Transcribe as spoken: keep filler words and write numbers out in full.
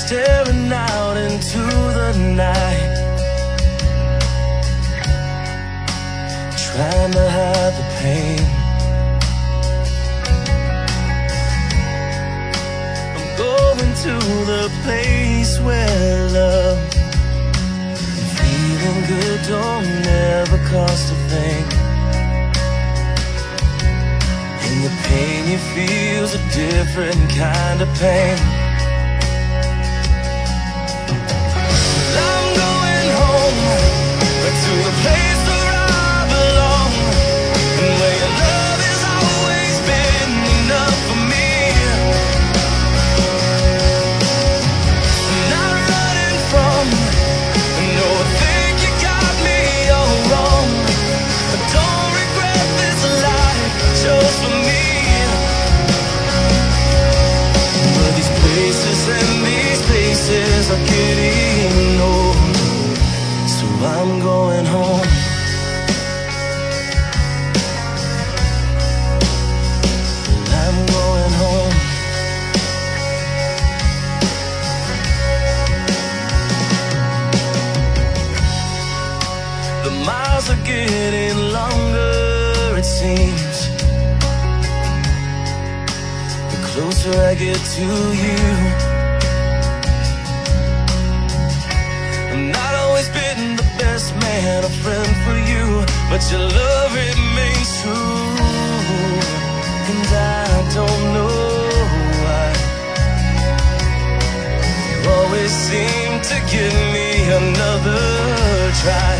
staring out into the night, trying to hide the pain. I'm going to the place where love and feeling good don't never cost a thing. And the pain you feel's a different kind of pain. I'm going home to the place where I belong, and where your love has always been enough for me. Not running from, no, I think you got me all wrong. I don't regret this life chose for me. But these places and these places are getting old, so I'm going home. I'm going home. The miles are getting longer, it seems, the closer I get to you. I'm not always been the best man, a friend for you, but your love remains true. And I don't know why you always seem to give me another try.